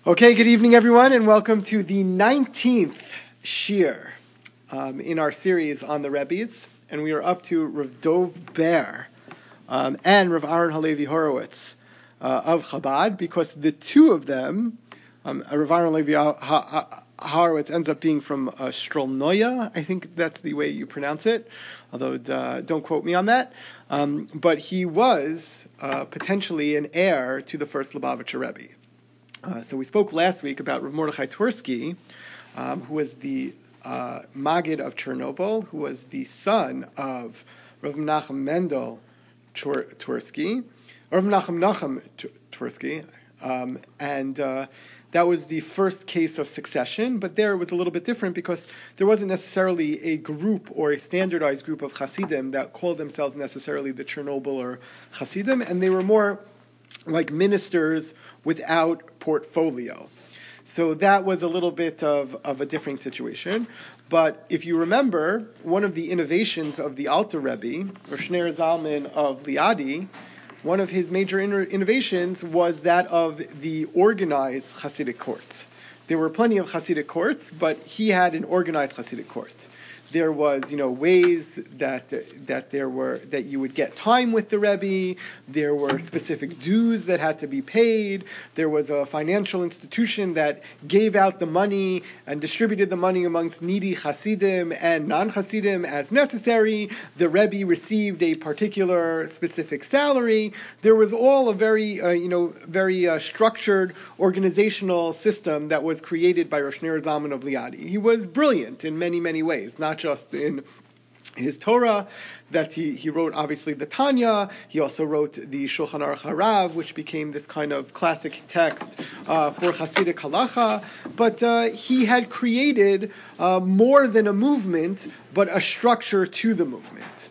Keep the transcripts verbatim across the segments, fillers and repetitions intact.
Okay, good evening, everyone, and welcome to the nineteenth Shir um, in our series on the Rebbes, and we are up to Rav Dov Ber um, and Rav Aaron Halevi Horowitz uh, of Chabad, because the two of them, um, Rav Aaron Halevi ha- ha- Horowitz ends up being from uh, Strelnoya, I think that's the way you pronounce it, although uh, don't quote me on that, um, but he was uh, potentially an heir to the first Lubavitcher Rebbe. Uh, so we spoke last week about Rav Mordechai Twersky, um, who was the uh, Maggid of Chernobyl, who was the son of Rav Menachem Mendel Twer- Twersky, or Rav Menachem Nachum T- Twersky, um, and uh, that was the first case of succession, but there it was a little bit different because there wasn't necessarily a group or a standardized group of Hasidim that called themselves necessarily the Chernobyl or Hasidim, and they were more like ministers without portfolio. So that was a little bit of, of a different situation. But if you remember, one of the innovations of the Alter Rebbe, or Shneir Zalman of Liadi, one of his major innovations was that of the organized Hasidic courts. There were plenty of Hasidic courts, but he had an organized Hasidic court. There was, you know, ways that that there were that you would get time with the Rebbe. There were specific dues that had to be paid. There was a financial institution that gave out the money and distributed the money amongst needy Hasidim and non-Hasidim as necessary. The Rebbe received a particular specific salary. There was all a very, uh, you know, very uh, structured organizational system that was created by Rosh Shneur Zalman of Liadi. He was brilliant in many, many ways, not just in his Torah, that he, he wrote obviously the Tanya. He also wrote the Shulchan Aruch Harav, which became this kind of classic text uh, for Hasidic halacha. But uh, he had created uh, more than a movement, but a structure to the movement.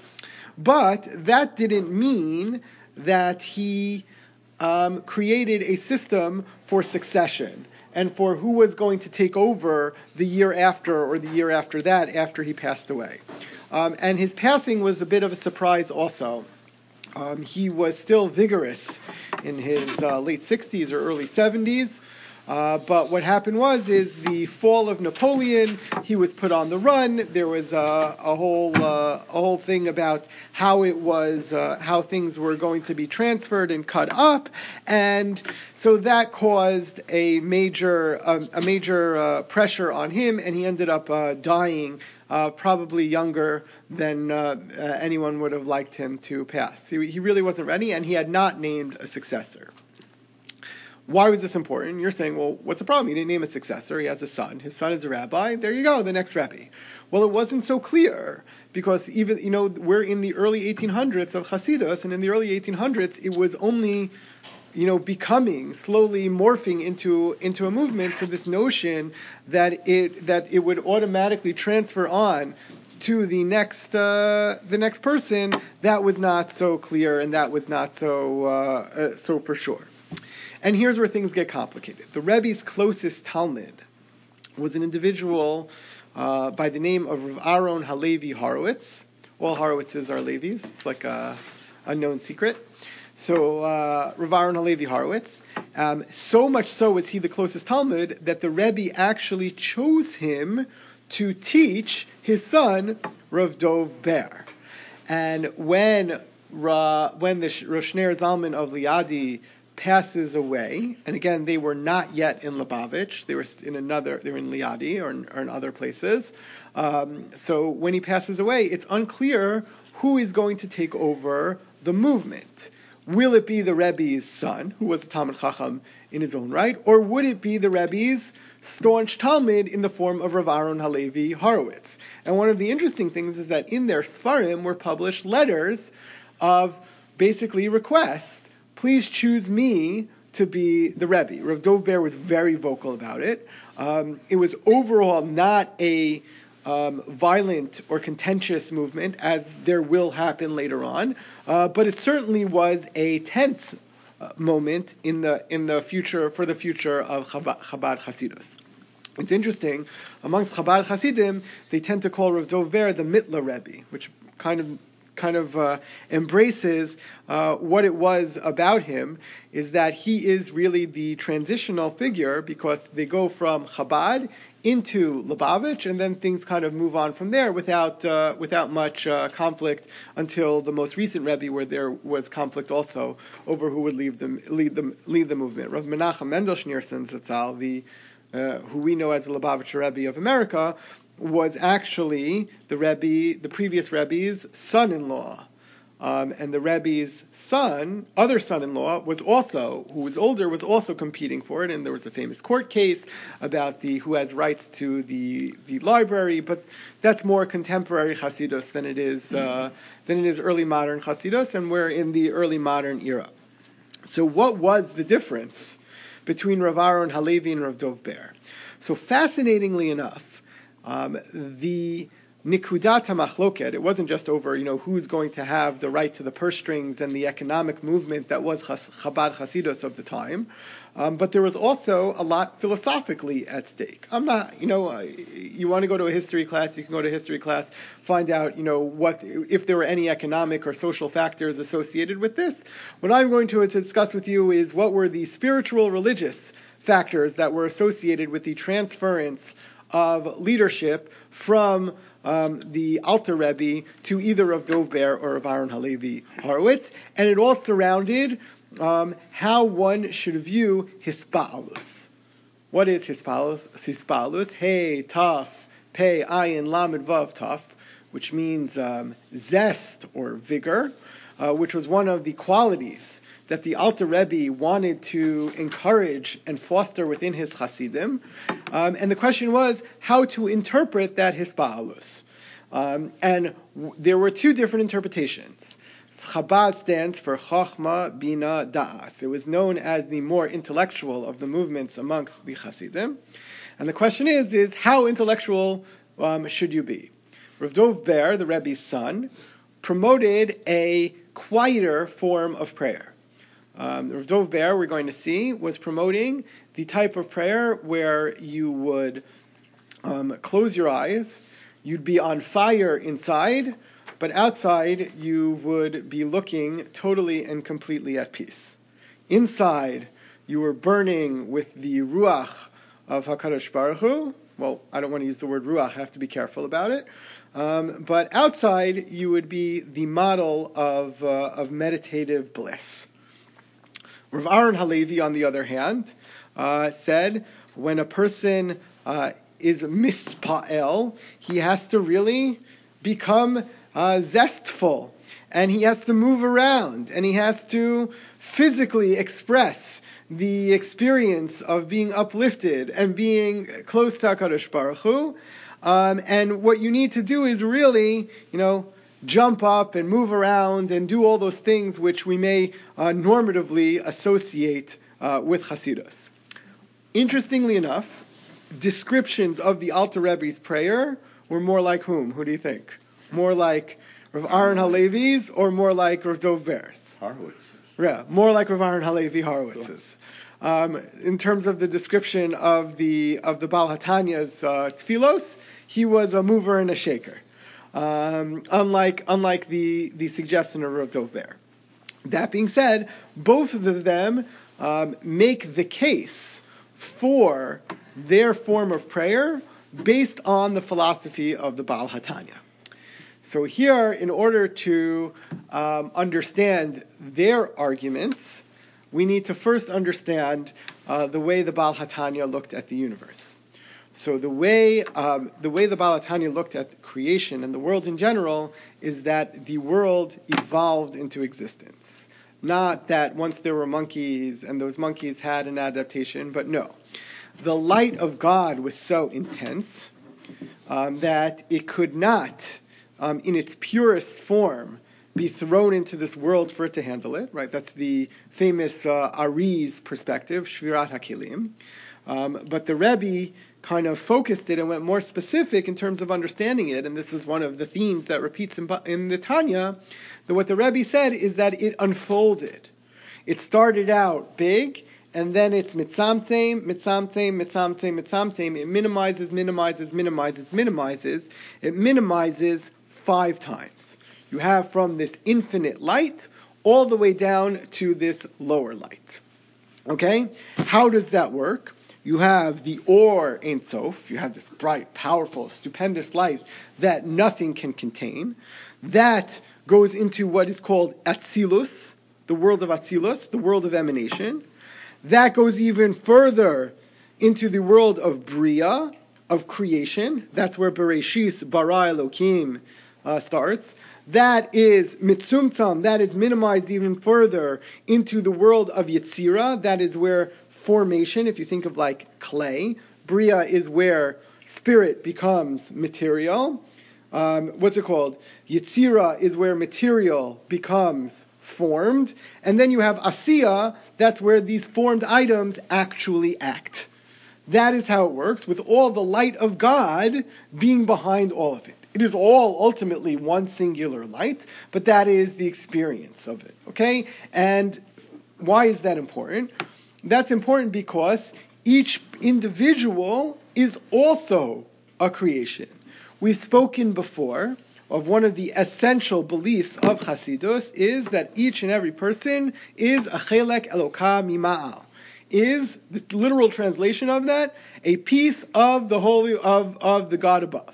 But that didn't mean that he um, created a system for succession and for who was going to take over the year after or the year after that after he passed away. Um, and his passing was a bit of a surprise also. Um, he was still vigorous in his uh, late sixties or early seventies. Uh, but what happened was, is the fall of Napoleon, he was put on the run. There was uh, a whole uh, a whole thing about how it was, uh, how things were going to be transferred and cut up, and so that caused a major um, a major uh, pressure on him, and he ended up uh, dying, uh, probably younger than uh, uh, anyone would have liked him to pass. He, he really wasn't ready, and he had not named a successor. Why was this important? You're saying, well, what's the problem? He didn't name a successor. He has a son. His son is a rabbi. There you go, the next rabbi. Well, it wasn't so clear because even, you know, we're in the early eighteen hundreds of Hasidus, and in the early eighteen hundreds, it was only, you know, becoming, slowly morphing into into a movement. So this notion that it that it would automatically transfer on to the next uh, the next person, that was not so clear, and that was not so uh, uh, so for sure. And here's where things get complicated. The Rebbe's closest Talmud was an individual uh, by the name of Rav Aaron Halevi Horowitz. All Horowitzes are Levis. It's like a unknown secret. So uh, Rav Aaron Halevi Horowitz. Um, so much so was he the closest Talmud that the Rebbe actually chose him to teach his son Rav Dov Ber. And when Ra, when the Rosh Shneur Zalman of Liadi passes away, and again, they were not yet in Lubavitch, they were in another, they were in Liadi or in, or in other places. Um, so when he passes away, it's unclear who is going to take over the movement. Will it be the Rebbe's son, who was a Talmid Chacham in his own right, or would it be the Rebbe's staunch Talmud in the form of Rav Aaron Halevi Horowitz? And one of the interesting things is that in their Sfarim were published letters of basically requests. Please choose me to be the Rebbe. Rav Dov Ber was very vocal about it. Um, it was overall not a um, violent or contentious movement, as there will happen later on, uh, but it certainly was a tense uh, moment in the in the future for the future of Chabad, Chabad Hasidus. It's interesting, amongst Chabad Hasidim, they tend to call Rav Dov Ber the Mitla Rebbe, which kind of kind of uh, embraces uh, what it was about him, is that he is really the transitional figure, because they go from Chabad into Lubavitch, and then things kind of move on from there without uh, without much uh, conflict until the most recent Rebbe, where there was conflict also over who would lead them lead them lead the movement. Rav Menachem Mendel Schneerson Zatzal, the uh, who we know as the Lubavitcher Rebbe of America, was actually the Rebbe, the previous Rebbe's son-in-law, um, and the Rebbe's son, other son-in-law, was also, who was older, was also competing for it, and there was a famous court case about the who has rights to the the library, but that's more contemporary Hasidus than it is uh, than it is early modern Hasidus, and we're in the early modern era. So, what was the difference between Rav Aaron Halevi and Rav Dov Ber? So, fascinatingly enough, um, the Nikudat HaMachloket, it wasn't just over, you know, who's going to have the right to the purse strings and the economic movement that was Chabad Hasidus of the time, um, but there was also a lot philosophically at stake. I'm not, you know, uh, you want to go to a history class, you can go to a history class, find out, you know, what if there were any economic or social factors associated with this. What I'm going to, to discuss with you is what were the spiritual, religious factors that were associated with the transference of leadership from Um, the Alter Rebbe to either of Dov Ber or of Aaron Halevi Horowitz, and it all surrounded um, how one should view Hispa'alus. What is Hispa'alus? Hispa'alus, Hey, Taf, Pei, Ayin, Lamed, Vav, Taf, which means um, zest or vigor, uh, which was one of the qualities that the Alter Rebbe wanted to encourage and foster within his Hasidim. Um, and the question was how to interpret that Hispa'alus. Um, and w- there were two different interpretations. Chabad stands for Chochma, Bina, Da'as. It was known as the more intellectual of the movements amongst the Hasidim. And the question is, is how intellectual um, should you be? Rav Dov Ber, the Rebbe's son, promoted a quieter form of prayer. Um, Rav Dov Ber, we're going to see, was promoting the type of prayer where you would um, close your eyes, you'd be on fire inside, but outside you would be looking totally and completely at peace. Inside, you were burning with the Ruach of HaKadosh Baruch Hu. Well, I don't want to use the word Ruach, I have to be careful about it. Um, but outside, you would be the model of, uh, of meditative bliss. Rav Aaron Halevi, on the other hand, uh, said when a person uh, is mispa'el, he has to really become uh, zestful, and he has to move around, and he has to physically express the experience of being uplifted and being close to HaKadosh Baruch Hu. Um, and what you need to do is really, you know, jump up and move around and do all those things which we may uh, normatively associate uh, with Hasidus. Interestingly enough, descriptions of the Alter Rebbe's prayer were more like whom? Who do you think? More like Rav Aaron Halevi's or more like Rav Dov Ber's? Horowitz's. Yeah, more like Rav Aaron Halevi Horowitz's. Um, in terms of the description of the of the Baal HaTanya's uh, tfilos, he was a mover and a shaker. Um, unlike unlike the, the suggestion of Rav Dov Ber. That being said, both of them um, make the case for their form of prayer based on the philosophy of the Baal HaTanya. So here, in order to um, understand their arguments, we need to first understand uh, the way the Baal HaTanya looked at the universe. So the way um, the way the Baal HaTanya looked at creation and the world in general is that the world evolved into existence. Not that once there were monkeys and those monkeys had an adaptation, but no. The light of God was so intense um, that it could not, um, in its purest form, be thrown into this world for it to handle it. Right? That's the famous uh, Ari's perspective, Shvirat HaKelim. Um, but the Rebbe kind of focused it and went more specific in terms of understanding it, and this is one of the themes that repeats in, in the Tanya, that what the Rebbe said is that it unfolded. It started out big, and then it's mitzamtem, mitzamtem, mitzamtem, mitzamtem. It minimizes, minimizes, minimizes, minimizes. It minimizes five times. You have from this infinite light all the way down to this lower light. Okay? How does that work? You have the Or Ein Sof, you have this bright, powerful, stupendous light that nothing can contain. That goes into what is called Atzilus, the world of Atzilus, the world of emanation. That goes even further into the world of Bria, of creation. That's where Bereshis, Bara Elokim uh, starts. That is Mitzumtzam, that is minimized even further into the world of Yetzira. That is where formation, if you think of like clay, Bria is where spirit becomes material. Um, what's it called? Yetzira is where material becomes formed. And then you have Asiya, that's where these formed items actually act. That is how it works, with all the light of God being behind all of it. It is all ultimately one singular light, but that is the experience of it. Okay? And why is that important? That's important because each individual is also a creation. We've spoken before of one of the essential beliefs of Hasidus is that each and every person is a chelek Eloka mima'al. Is the literal translation of that a piece of the holy of, of the God above.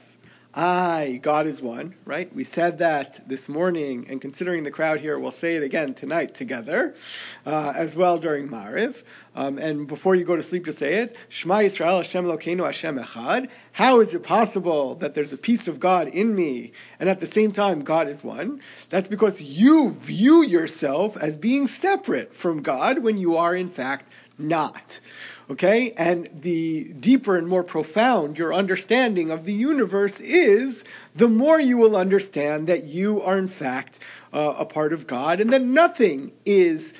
Aye, God is one, right? We said that this morning, and considering the crowd here, we'll say it again tonight together, uh, as well during Mariv. Um, and before you go to sleep to say it, Shema Yisrael Hashem Elokeinu Hashem Echad. How is it possible that there's a piece of God in me, and at the same time God is one? That's because you view yourself as being separate from God when you are in fact not. Okay? And the deeper and more profound your understanding of the universe is, the more you will understand that you are in fact uh, a part of God, and that nothing is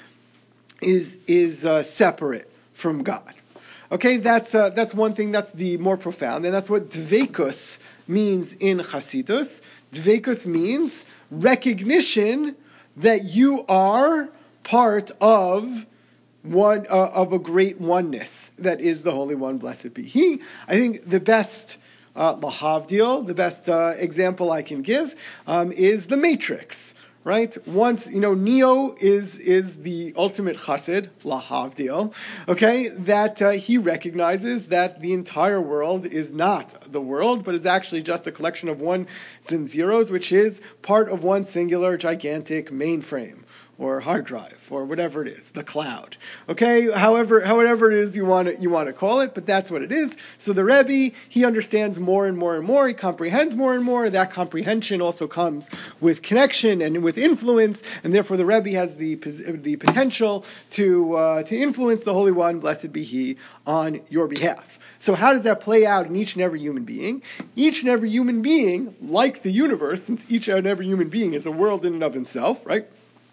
is is uh, separate from God. Okay? That's uh, that's one thing. That's the more profound, and that's what Dveikus means in Hasidus. Dveikus means recognition that you are part of one uh, of a great oneness that is the Holy One, blessed be He. I think the best uh, lahavdil, the best uh, example I can give um, is the Matrix, right? Once, you know, Neo is is the ultimate chassid, lahavdil, okay, that uh, he recognizes that the entire world is not the world, but is actually just a collection of ones and zeros, which is part of one singular gigantic mainframe, or hard drive, or whatever it is, the cloud. Okay, however, however it is you want to you want to call it, but that's what it is. So the Rebbe, he understands more and more and more. He comprehends more and more. That comprehension also comes with connection and with influence, and therefore the Rebbe has the the potential to uh, to influence the Holy One, blessed be He, on your behalf. So how does that play out in each and every human being? Each and every human being, like the universe, since each and every human being is a world in and of himself, right?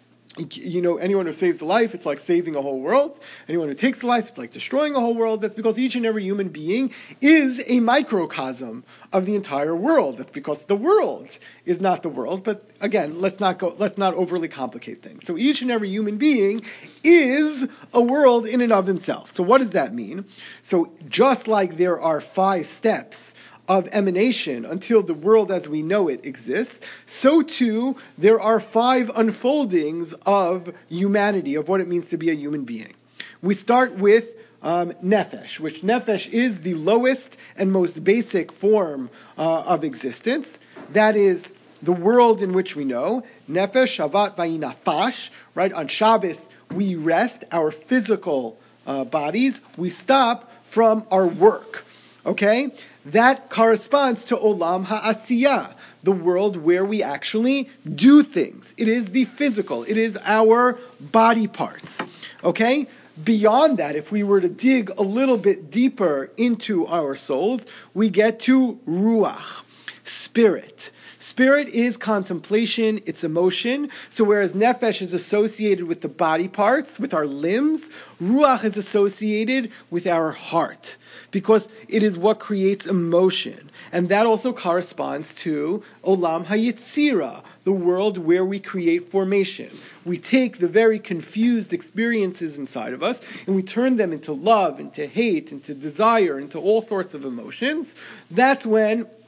You know, anyone who saves a life, it's like saving a whole world. Anyone who takes a life, it's like destroying a whole world. That's because each and every human being is a microcosm of the entire world. That's because the world is not the world. But again, let's not go, let's not overly complicate things. So each and every human being is a world in and of himself. So what does that mean? So just like there are five steps of emanation until the world as we know it exists, so too there are five unfoldings of humanity, of what it means to be a human being. We start with um, nefesh, which nefesh is the lowest and most basic form uh, of existence. That is the world in which we know. Nefesh, Shabbat, Vayinafash, right? On Shabbos we rest our physical uh, bodies. We stop from our work. Okay? That corresponds to Olam Ha'asiyah, the world where we actually do things. It is the physical. It is our body parts. Okay? Beyond that, if we were to dig a little bit deeper into our souls, we get to Ruach, spirit. Spirit is contemplation, it's emotion. So whereas nefesh is associated with the body parts, with our limbs, ruach is associated with our heart, because it is what creates emotion. And that also corresponds to Olam HaYetzira, the world where we create formation. We take the very confused experiences inside of us and we turn them into love, into hate, into desire, into all sorts of emotions. That's when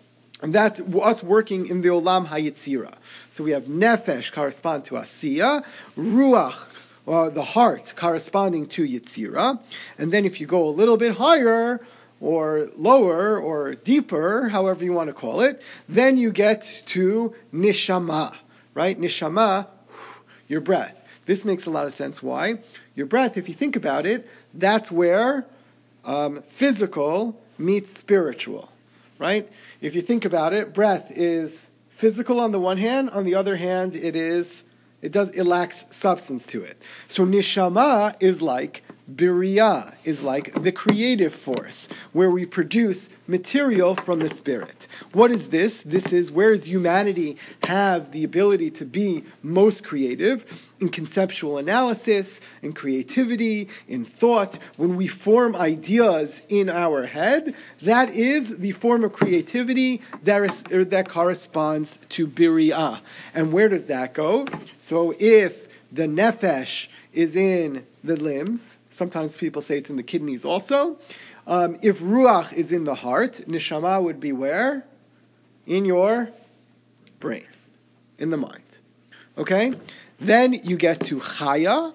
And that's us working in the Olam HaYetzira. So we have Nefesh correspond to Asiya, Ruach, uh, the heart, corresponding to Yetzira. And then if you go a little bit higher, or lower, or deeper, however you want to call it, then you get to Nishama, right? Nishama, your breath. This makes a lot of sense. Why? Your breath, if you think about it, that's where um, physical meets spiritual, right? If you think about it, breath is physical on the one hand, on the other hand, it is it does it lacks substance to it. So nishama is like biriyah, is like the creative force, where we produce material from the spirit. What is this? This is where does humanity have the ability to be most creative? In conceptual analysis, in creativity, in thought. When we form ideas in our head, that is the form of creativity that, is, that corresponds to biriyah. And where does that go? So if the nefesh is in the limbs, sometimes people say it's in the kidneys also. Um, if ruach is in the heart, neshama would be where? In your brain, in the mind. Okay? Then you get to chaya,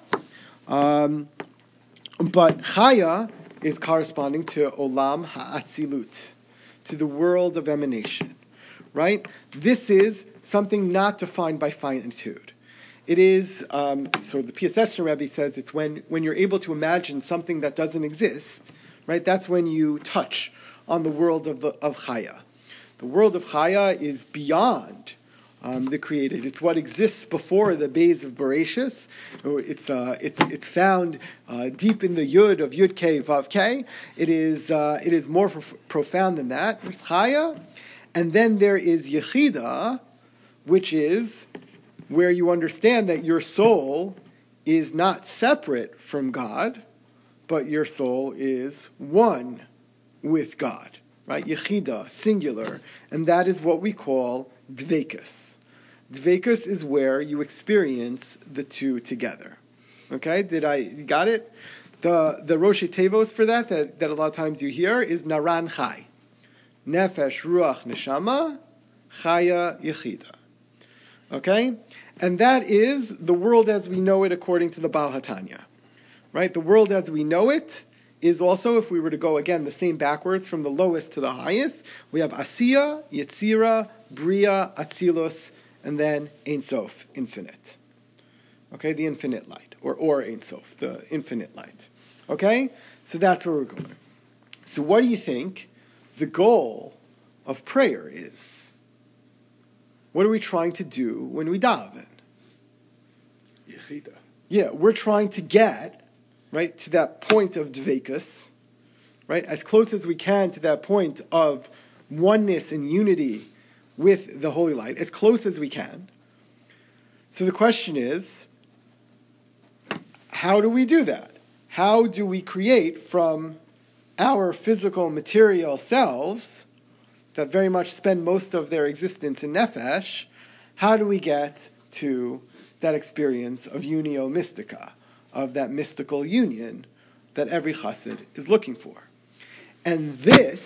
um, but chaya is corresponding to olam ha'atzilut, to the world of emanation, right? This is something not defined by finitude. It is, um, so the Piaseczner Rebbe says, it's when, when you're able to imagine something that doesn't exist, right? That's when you touch on the world of the, of chaya. The world of chaya is beyond um, the created. It's what exists before the Beis of Bereshis. It's uh, it's it's found uh, deep in the Yud of Yud K Vav K. It is uh, it is more prof- profound than that. There's chaya, and then there is yechida, which is where you understand that your soul is not separate from God, but your soul is one with God, right? Yechida, singular, and that is what we call dveikus. Dveikus is where you experience the two together. Okay, did I you got it? The the Rosh Tevos for that, that that a lot of times you hear is Naran Chai, Nefesh, Ruach, Neshama, Chaya, Yechida. Okay, and that is the world as we know it according to the Baal HaTanya. Right, the world as we know it is also, if we were to go again the same backwards from the lowest to the highest, we have Asiya, Yetzira, Bria, Atzilus, and then Ein Sof, infinite. Okay, the infinite light, or or Ein Sof, the infinite light. Okay, so that's where we're going. So what do you think the goal of prayer is? What are we trying to do when we daven? Yechida. Yeah, we're trying to get, right, to that point of dveikus, right, as close as we can to that point of oneness and unity with the holy light, as close as we can. So the question is, how do we do that? How do we create from our physical material selves that very much spend most of their existence in nefesh, how do we get to that experience of unio mystica, of that mystical union that every chassid is looking for? And this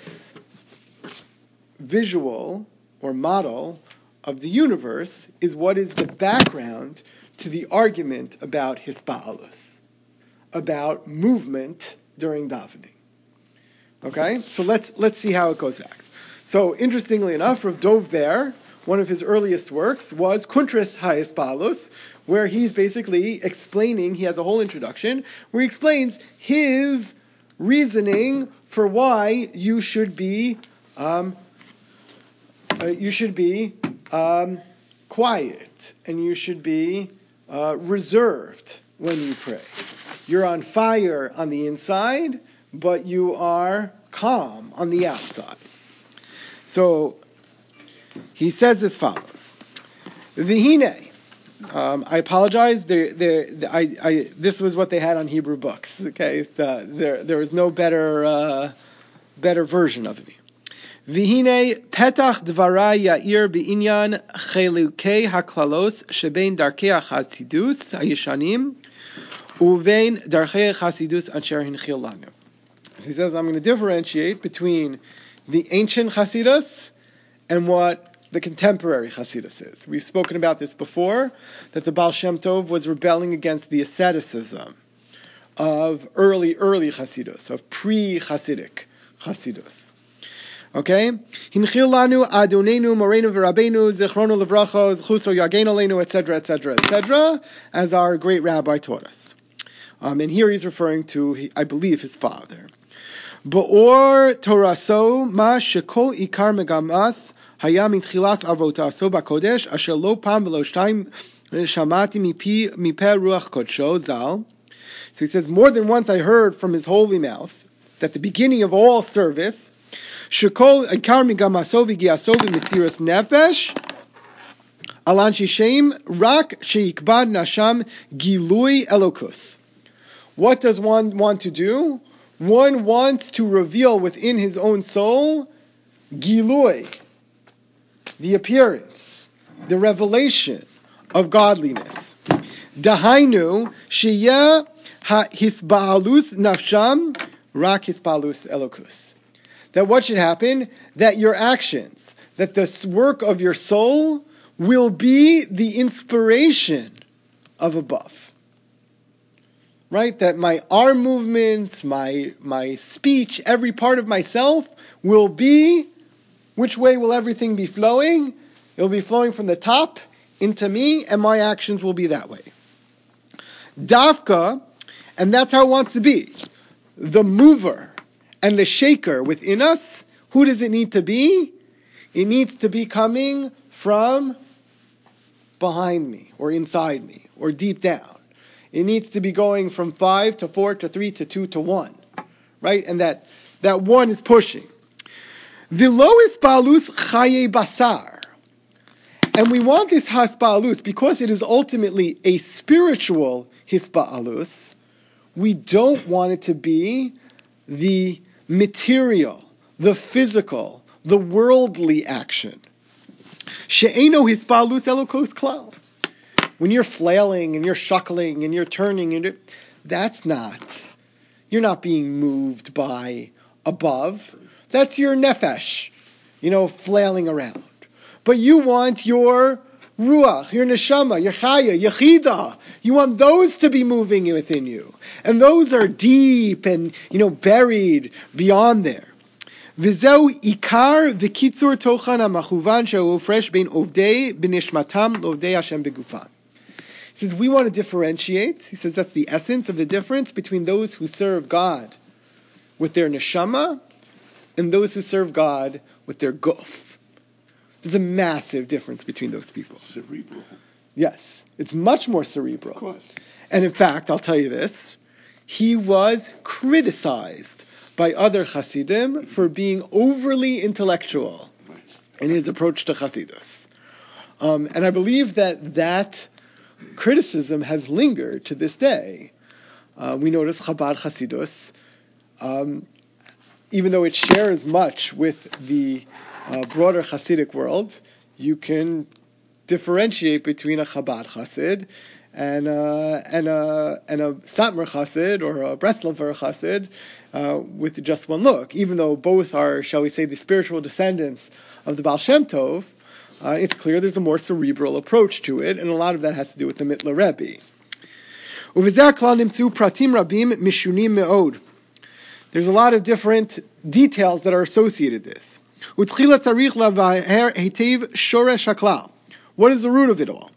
visual or model of the universe is what is the background to the argument about hispa'alus, about movement during davening. Okay, so let's let's see how it goes back. So interestingly enough, Rav Dov Ber, one of his earliest works was Kuntras HaHispa'alus, where he's basically explaining, he has a whole introduction, where he explains his reasoning for why you should be um, uh, you should be um, quiet and you should be uh, reserved when you pray. You're on fire on the inside, but you are calm on the outside. So he says as follows: Vihine. Um, I apologize. There, there, I, I, this was what they had on Hebrew books. Okay, the, there, there was no better, uh, better version of it. Vihine petach dvarai yair beinyan chelukei haklalos shebein darkei hachasidus hayishanim uvein darkei hachasidus asher hinchil lanu. He says, I'm going to differentiate between the ancient Hasidus and what the contemporary Hasidus is. We've spoken about this before, that the Baal Shem Tov was rebelling against the asceticism of early, early Hasidus, of pre-Hasidic Hasidus. Okay? Hinchil lanu Adonenu Morenu v'Rabbeinu Zichrono Livracha Zchuso Yagen Aleinu, et cetera, et cetera, et cetera, as our great rabbi taught us. Um, and here he's referring to, I believe, his father. Ba'or Toraso ma shekol ikar megamas haya mitchilas avotaso b'kodesh asher lo pam v'lo shtayim shamati mipi mipe ruach kodsho zal. So he says, more than once I heard from his holy mouth that the beginning of all service, shekol ikar megamaso v'giaso v'mesiras nefesh alan shishem rak sheikbad nasham gilui elokus. What does one want to do? One wants to reveal within his own soul gilui, the appearance, the revelation of godliness. Dahainu sheyeh hisba'alus nafsham rak hisba'alus elokus. That what should happen? That your actions, that the work of your soul will be the inspiration of above. Right? That my arm movements, my my speech, every part of myself will be, which way will everything be flowing? It will be flowing from the top into me, and my actions will be that way. Dafka, and that's how it wants to be. The mover and the shaker within us, who does it need to be? It needs to be coming from behind me, or inside me, or deep down. It needs to be going from five to four to three to two to one, right? And that that one is pushing. V'lo hispalus chaye basar, and we want this hispalus because it is ultimately a spiritual hispalus. We don't want it to be the material, the physical, the worldly action. She'eno hispalus elokos klal. When you're flailing and you're shuckling and you're turning, and that's not, you're not being moved by above. That's your nefesh, you know, flailing around. But you want your ruach, your neshama, your chaya, your chida. You want those to be moving within you. And those are deep and, you know, buried beyond there. V'zeu ikar v'kitzur tochan ha'machuvan she'hu fresh bein ovdei b'nishmatam lovdei Hashem begufan. He says, we want to differentiate. He says that's the essence of the difference between those who serve God with their neshama and those who serve God with their guf. There's a massive difference between those people. Cerebral. Yes, it's much more cerebral. Of course. And in fact, I'll tell you this, he was criticized by other Hasidim for being overly intellectual in his approach to Hasidus. Um, and I believe that that criticism has lingered to this day. Uh, we notice Chabad Hasidus, um, even though it shares much with the uh, broader Hasidic world, you can differentiate between a Chabad Hasid and a, and a, and a Satmar Hasid or a Breslaver Hasid uh, with just one look. Even though both are, shall we say, the spiritual descendants of the Baal Shem Tov, Uh, it's clear there's a more cerebral approach to it, and a lot of that has to do with the Mitla Rebbe. There's a lot of different details that are associated with this. What is the root of it all?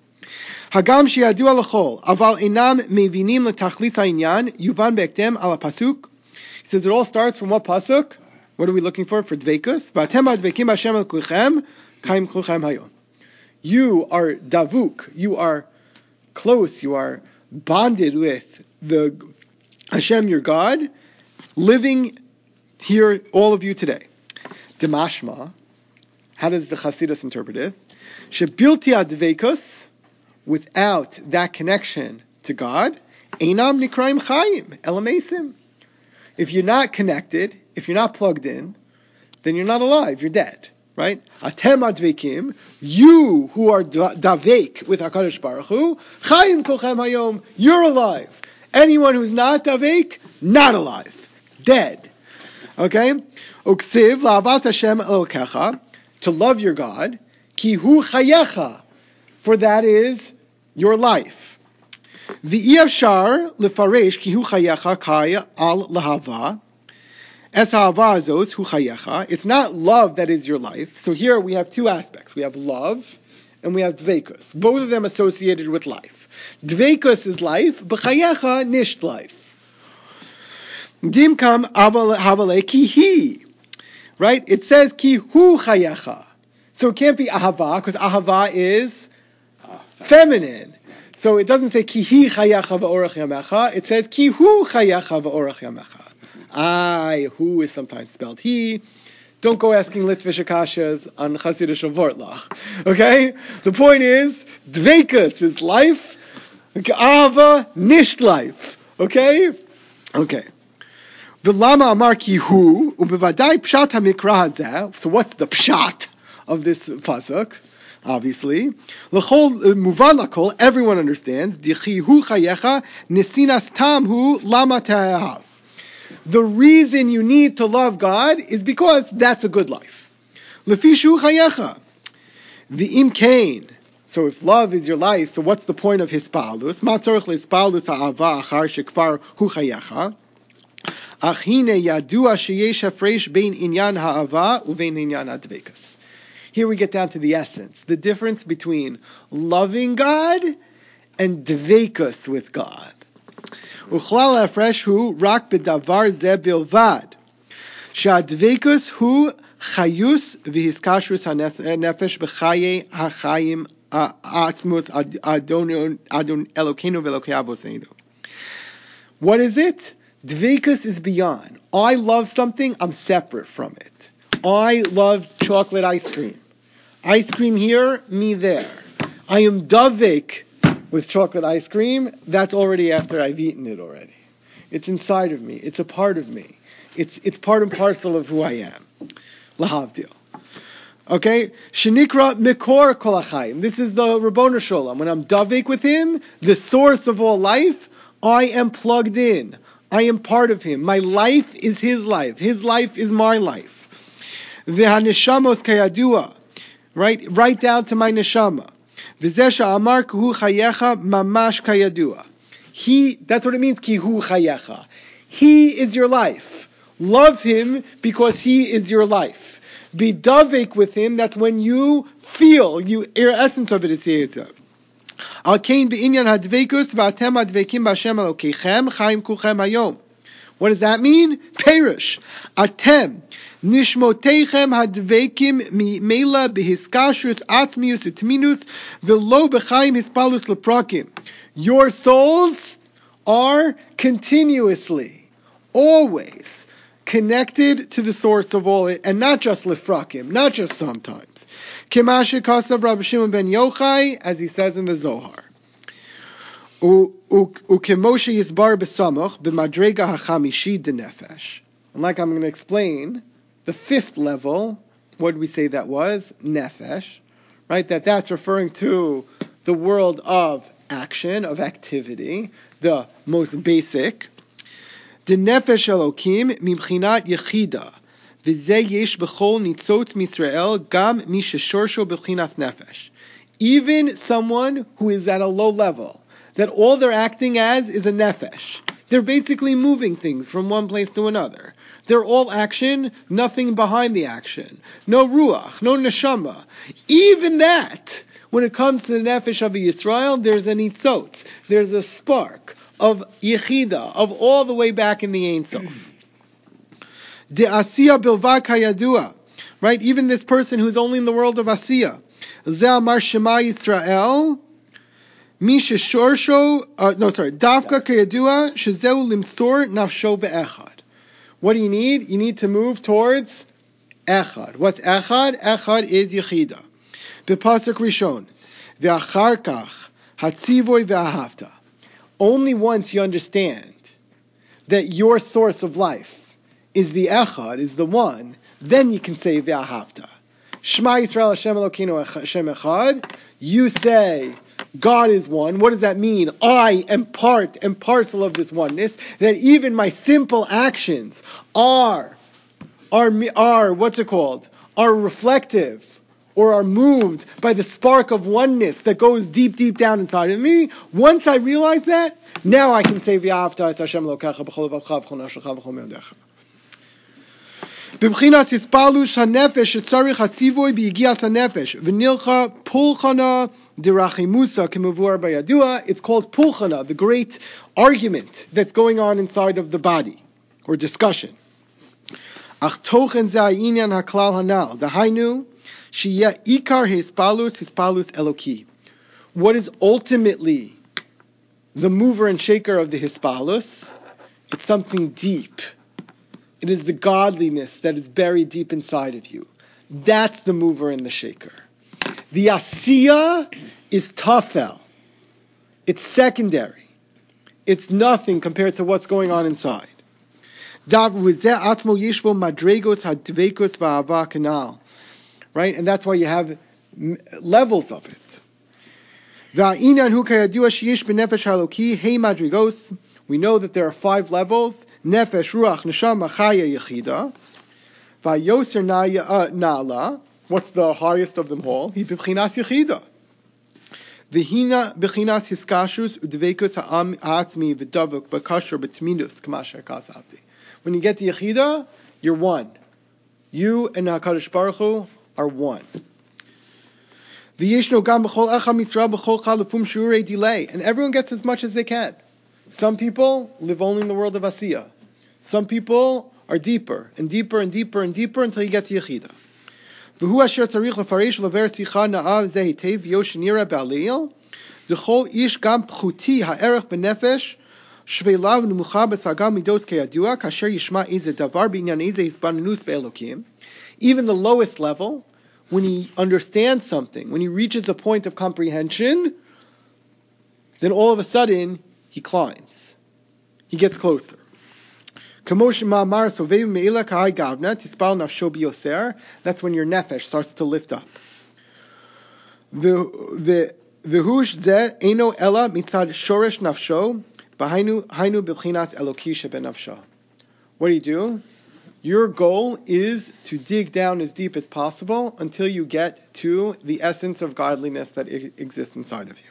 He says it all starts from what pasuk? What are we looking for? For dveikus? You are davuk, you are close, you are bonded with the Hashem, your God, living here, all of you today. Demashma, how does the Chasidus interpret this? Shebilti adveikus, without that connection to God, einam nikraim chayim, elamesim. If you're not connected, if you're not plugged in, then you're not alive, you're dead. Right? Atem advekim, you who are davek with HaKadosh Baruch Hu, chayim kolchem hayom, you're alive. Anyone who's not davek, not alive, dead. Okay? Uksiv la'avat Hashem elokecha, to love your God, ki hu chayecha, for that is your life. V'iyashar lefaresh ki hu chayecha kai al lahava. Es ha'ava azos hu chayecha. It's not love that is your life. So here we have two aspects. We have love and we have dveikus. Both of them associated with life. Dveikus is life, b'chayecha nisht life. Dimkam havale ki hi. Right? It says ki hu chayecha. So it can't be ahava, because ahava is feminine. So it doesn't say ki hi chayecha v'orach yamecha. It says ki hu chayecha v'orach yamecha. I, who is sometimes spelled he. Don't go asking Litvish Akashas on Hasidish Vortlach. Okay? The point is, dveikus is life, ahava nisht life. Okay? Okay. V'lama amar ki hu, ubevadai pshat hamikra hazeh. So what's the pshat of this pasuk? Obviously. L'chol muvan lakol, everyone understands. Dichi hu chayecha, nesinas tam hu lama ta'ahav. The reason you need to love God is because that's a good life. Lefishu chayecha. V'im kain. So if love is your life, so what's the point of hispalus? Ma tzorich lehispalus ha'ava achar shekvar hu chayecha. Ach hine yadua sheyesh hafresh bein inyan ha'ava uvein inyan ha'dveikus. Here we get down to the essence, the difference between loving God and dveikus with God. Uchlal hafresh hu rak bedavar ze bilvad. Sha'adveikus hu chayus v'hiskashrus ha'nefesh b'chaye ha'chayim ha'atzmus adon Elokeinu v'Elokei Avoseinu. What is it? Dveikus is beyond. I love something, I'm separate from it. I love chocolate ice cream. Ice cream here, me there. I am davek with chocolate ice cream, that's already after I've eaten it already. It's inside of me. It's a part of me. It's it's part and parcel of who I am. Lahavdil. Okay? Shenikra mikor kol hachayim. This is the Rabbonu Sholem. When I'm davek with him, the source of all life, I am plugged in. I am part of him. My life is his life. His life is my life. V'haneshamos kayadua. Right? Right down to my neshama. V'zesha amar kuhu chayecha mamash kayadua. He, that's what it means, kihu chayecha. He is your life. Love him because he is your life. Be davek with him, that's when you feel, you, your essence of it is here. Al kain b'inyan hadveikus v'atem hadveikim b'Hashem Elokeichem chaim kulchem hayom. What does that mean? Perish. Atem nishmoteichem hadveikim mi'mela b'hiskashrus atzmius utminus v'lo b'chaim hispalus leprakim. Your souls are continuously, always connected to the source of all it, and not just lefrakim, not just sometimes. Kimashe kasav Rabbi Shimon ben Yochai, as he says in the Zohar. Ukemoshe yisbar b'samoch b'madrega hachamishi denefesh. And like I'm going to explain, the fifth level, what did we say that was? Nefesh. Right? That that's referring to the world of action, of activity, the most basic. The nefesh elokim mimchinat yechida. V'zeh yesh b'chol nitzot misrael gam mi sheshorsho b'chinas nefesh. Even someone who is at a low level, that all they're acting as is a nefesh. They're basically moving things from one place to another. They're all action, nothing behind the action. No ruach, no neshama. Even that, when it comes to the nefesh of a Yisrael, there's a nitzot, there's a spark of yechida, of all the way back in the Ein Sof. De asiya bilvad kayadua, right? Even this person who's only in the world of asiya. Ze amar Shema Yisrael, mi sheshorsho, uh, no sorry, davka kayadua shezeu limsor nafsho be'echad. What do you need? You need to move towards echad. What's echad? Echad is yechida. B'pasuk rishon, ve'achar kach hatzivoy ve'ahavta. Only once you understand that your source of life is the echad, is the one, then you can say ve'ahavta. Shema Yisrael Hashem Elokeinu Hashem echad. You say God is one. What does that mean? I am part and parcel of this oneness. That even my simple actions are, are, are what's it called? Are reflective or are moved by the spark of oneness that goes deep, deep down inside of me, once I realize that, now I can say V'ahavta es Hashem Elokecha b'chol levacha v'chol nafshecha v'chol me'odecha. B'bchinas hispalus hanefesh shetzarich hatzivoy b'yigias hanefesh v'nilcha pulchana derachimusa k'mevur bayadua. It's called pulchana, the great argument that's going on inside of the body, or discussion. Ach tochen ze ha'inyan haklal hanal dahainu sheyeh ikar hispalus hispalus eloki. What is ultimately the mover and shaker of the hispalus? It's something deep. It is the godliness that is buried deep inside of you. That's the mover and the shaker. The asiya is tafel. It's secondary. It's nothing compared to what's going on inside. Right? And that's why you have levels of it. We know that there are five levels. Nefesh, Ruach, Neshama, Chaya, Yechida. Vayoser Na'ala. What's the highest of them all? He b'chinas Yechida. V'hina b'chinas Hiskashus u'dveikus ha'atzmi v'davuk b'kashur b'tminus k'masher kasavti. When you get to Yechida, you're one. You and HaKadosh Baruch Hu are one. V'yeshno gam b'chol echa mitzra b'chol chalufum shiurei delay. And everyone gets as much as they can. Some people live only in the world of Asiya. Some people are deeper and deeper and deeper and deeper until you get to Yechida. V'hu asher tzarich lefaresh lever tzicha na'av ze hitev yoshinira ba'alil d'chol ish gam pchuti ha'erech b'nefesh shveilav numucha b'tzagam midos keyadua kasher yishma ize davar b'inyan ize hisbanenus be'elokim. Even the lowest level, when he understands something, when he reaches a point of comprehension, then all of a sudden he climbs. He gets closer. That's when your nefesh starts to lift up. What do you do? Your goal is to dig down as deep as possible until you get to the essence of godliness that exists inside of you.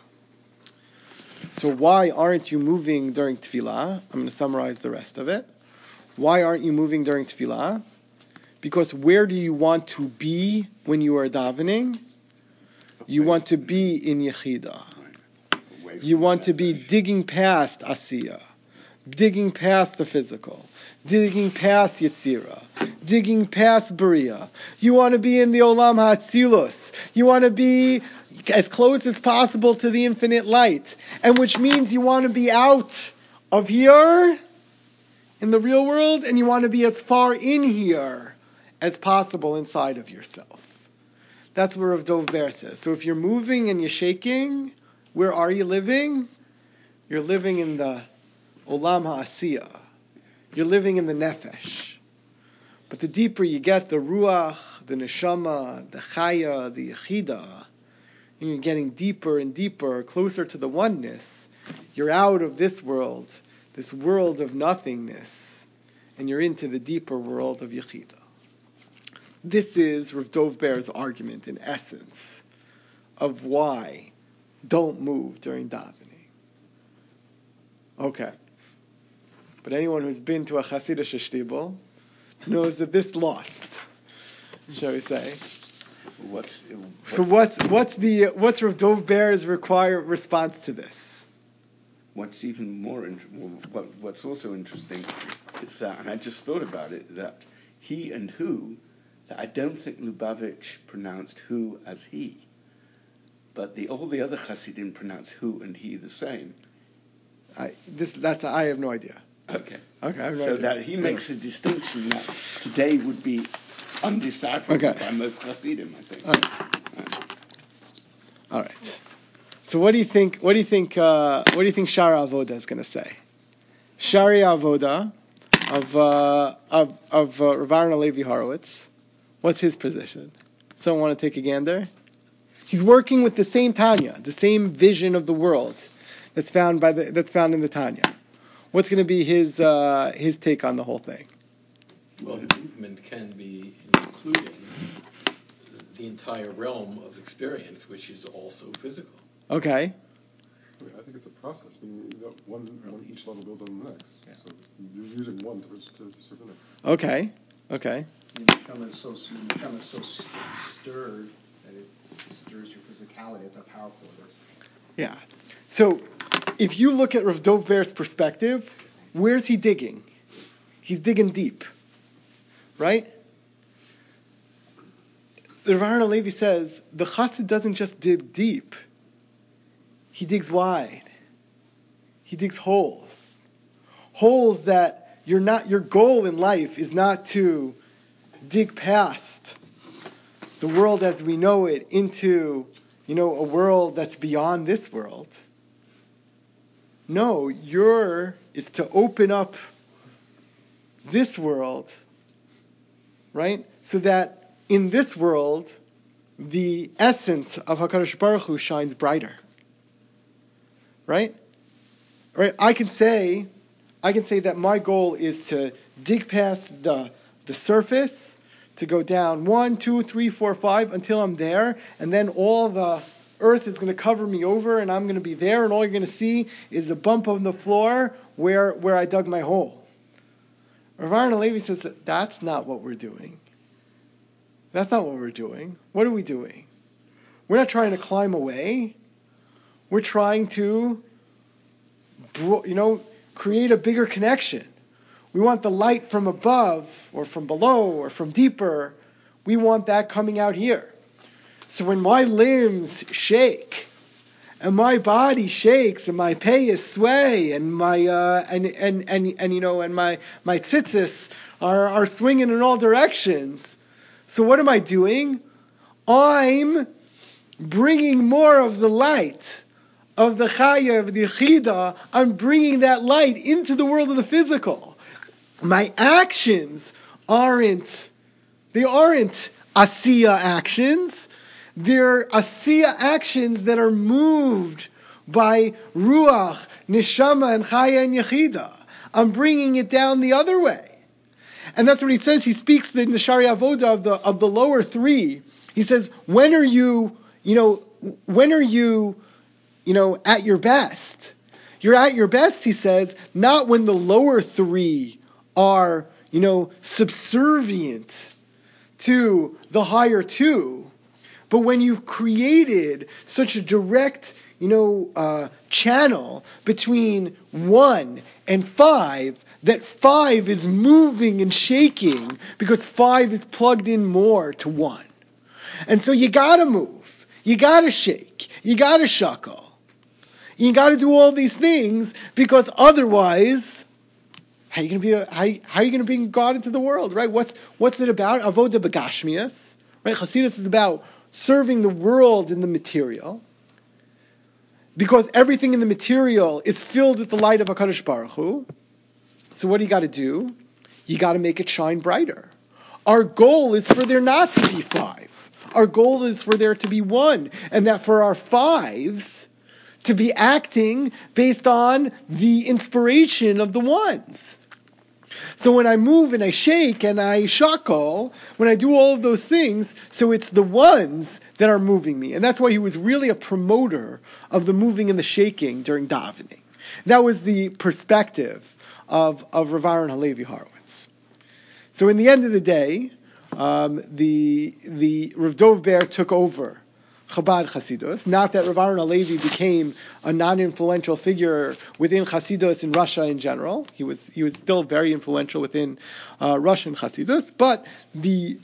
So why aren't you moving during tefillah? I'm going to summarize the rest of it. Why aren't you moving during tefillah? Because where do you want to be when you are davening? You want to be in Yechida. You want to be digging past Asiya, digging past the physical, digging past Yetzirah, digging past Beriah. You want to be in the Olam HaAtzilus. You want to be as close as possible to the infinite light, and which means you want to be out of here in the real world, and you want to be as far in here as possible inside of yourself. That's what Rav Dov Ber says. So if you're moving and you're shaking, where are you living? You're living in the Olam HaAsiya. You're living in the Nefesh. But the deeper you get, the Ruach, the Neshama, the Chaya, the Yechida, and you're getting deeper and deeper, closer to the oneness, you're out of this world, this world of nothingness, and you're into the deeper world of Yechida. This is Rav Dov Ber's argument, in essence, of why don't move during davening. Okay. But anyone who's been to a Hasidic shtibel knows that this lost, shall we say. What's, what's so what's what's the what's Rav Dov Ber's require response to this? What's even more interesting, what, what's also interesting is that, and I just thought about it, that he and who, that I don't think Lubavitch pronounced who as he, but the all the other Hasidim pronounce who and he the same. I this that's I have no idea. Okay. Okay, I have no so idea. that he makes a distinction that today would be undecipherable okay. by most Hasidim, I think. All right. Right. All right. So what do you think? What do you think? Uh, what do you think Shari Avoda is going to say? Shari Avoda of uh, of of uh, Rav Aaron Halevi Horowitz. What's his position? Someone want to take a gander? He's working with the same Tanya, the same vision of the world that's found by the that's found in the Tanya. What's going to be his uh, his take on the whole thing? Well, movement can be including the entire realm of experience, which is also physical. Okay. I, mean, I think it's a process. I mean, you know, one, one each level builds on the next. Yeah. So you're using one to, to, to serve the next. Okay. Okay. The neshama is so neshama is so stirred that it stirs your physicality. That's how powerful it is. Yeah. So, if you look at Rav Dov Ber's perspective, where's he digging? He's digging deep, right? The Rav Aaron Halevi says the Chassid doesn't just dig deep; he digs wide. He digs holes, holes that you're not. Your goal in life is not to dig past the world as we know it into, you know, a world that's beyond this world. No, your is to open up this world, right? So that in this world, the essence of HaKadosh Baruch Hu shines brighter, right? Right? I can say, I can say that my goal is to dig past the the surface, to go down one, two, three, four, five until I'm there, and then all the earth is going to cover me over, and I'm going to be there, and all you're going to see is a bump on the floor where where I dug my hole. Rav Aaron Halevi says that that's not what we're doing. That's not what we're doing. What are we doing? We're not trying to climb away. We're trying to, you know, create a bigger connection. We want the light from above, or from below, or from deeper. We want that coming out here. So when my limbs shake, and my body shakes, and my payas sway, and my uh, and, and and and you know, and my my tzitzis are are swinging in all directions. So what am I doing? I'm bringing more of the light of the chaya, of the yechida. I'm bringing that light into the world of the physical. My actions aren't they aren't asiya actions. They're asiya actions that are moved by ruach, neshama, and chaya and yechida. I'm bringing it down the other way. And that's what he says. He speaks in the Shari Avoda of the of the lower three. He says, when are you, you know, when are you, you know, at your best? You're at your best, he says, not when the lower three are, you know, subservient to the higher two, but when you've created such a direct, you know, uh, channel between one and five, that five is moving and shaking because five is plugged in more to one. And so you gotta move. You gotta shake. You gotta shuckle. You gotta do all these things because otherwise, how are you gonna be a, how, how are you gonna bring God into the world, right? What's what's it about? Avoda b'gashmias, right? Chassidus is about serving the world in the material, because everything in the material is filled with the light of HaKadosh Baruch Hu. So what do you got to do? You got to make it shine brighter. Our goal is for there not to be five. Our goal is for there to be one, and that for our fives to be acting based on the inspiration of the ones. So when I move and I shake and I shackle, when I do all of those things, so it's the ones that are moving me. And that's why he was really a promoter of the moving and the shaking during davening. That was the perspective of, of Rav Aaron Halevi Horowitz. So in the end of the day, um, the the Rav Dov Ber took over Chabad Chasidus. Not that Rav Aaron Halevi became a non-influential figure within Chasidus in Russia in general. He was he was still very influential within uh, Russian Chasidus, but the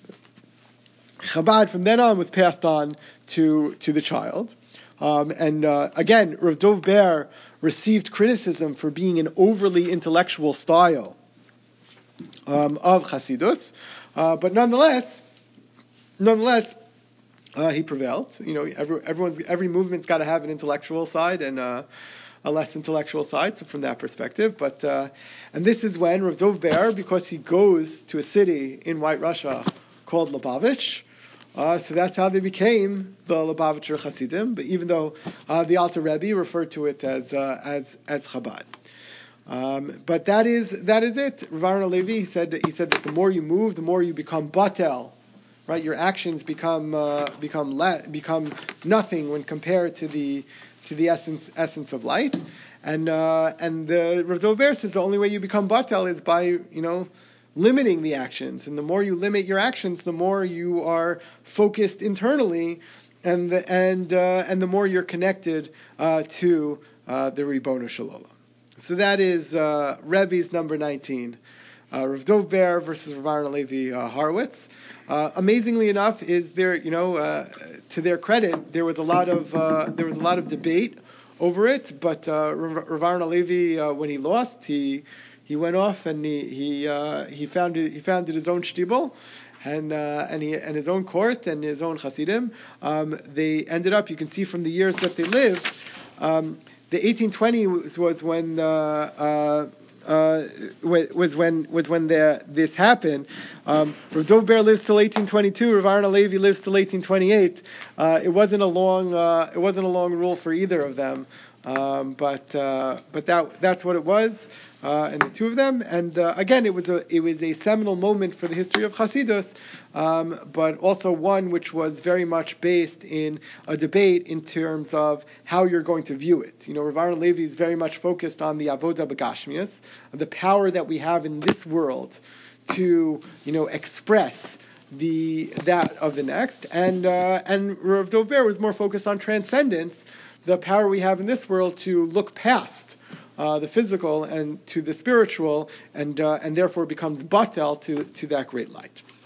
Chabad from then on was passed on to to the child. Um, and uh, again, Rav Dov Ber received criticism for being an overly intellectual style um, of Chasidus, uh, but nonetheless, nonetheless. Uh, he prevailed. You know, every, everyone's every movement's got to have an intellectual side and uh, a less intellectual side. So from that perspective, but uh, and this is when Rav Dov Ber, because he goes to a city in White Russia called Lubavitch, uh, so that's how they became the Lubavitcher Hasidim. But even though uh, the Alter Rebbe referred to it as uh, as as Chabad. Um, but that is that is it. Rav Aaron Halevi, he said he said that the more you move, the more you become batel. right? Your actions become uh, become le- become nothing when compared to the to the essence essence of light. And uh, and the Rav Dov Ber says the only way you become batel is by, you know, limiting the actions. And the more you limit your actions, the more you are focused internally, and the, and uh, and the more you're connected uh, to uh, the Ribbono Shel Olam. So that is uh, Rebbe's number nineteen, uh, Rav Dov Ber versus Rav Aaron Levi uh, Horowitz. Uh, amazingly enough, is there, you know, uh, to their credit, there was a lot of uh, there was a lot of debate over it. But uh, Rav Aaron Levi, uh, when he lost, he he went off and he he uh, he founded he founded his own shtibel, and uh, and he and his own court and his own Hasidim. Um, they ended up, you can see from the years that they lived. Um, the eighteen twenty was, was when. Uh, uh, Uh, was when was when the, this happened. Um, Rav Dov Ber lives till eighteen twenty-two. Rav Aaron Levi lives till eighteen twenty-eight. Uh, it wasn't a long uh, it wasn't a long rule for either of them, um, but uh, but that that's what it was, uh, and the two of them. And uh, again, it was a it was a seminal moment for the history of Hasidus, um, but also one which was very much based in a debate in terms of how you're going to view it. You know, Rav Aaron Levi is very much focused on the avoda b'gashmius, the power that we have in this world to, you know, express the that of the next, and uh, and Rav Dov Ber was more focused on transcendence, the power we have in this world to look past uh, the physical and to the spiritual, and uh, and therefore becomes batel to to that great light.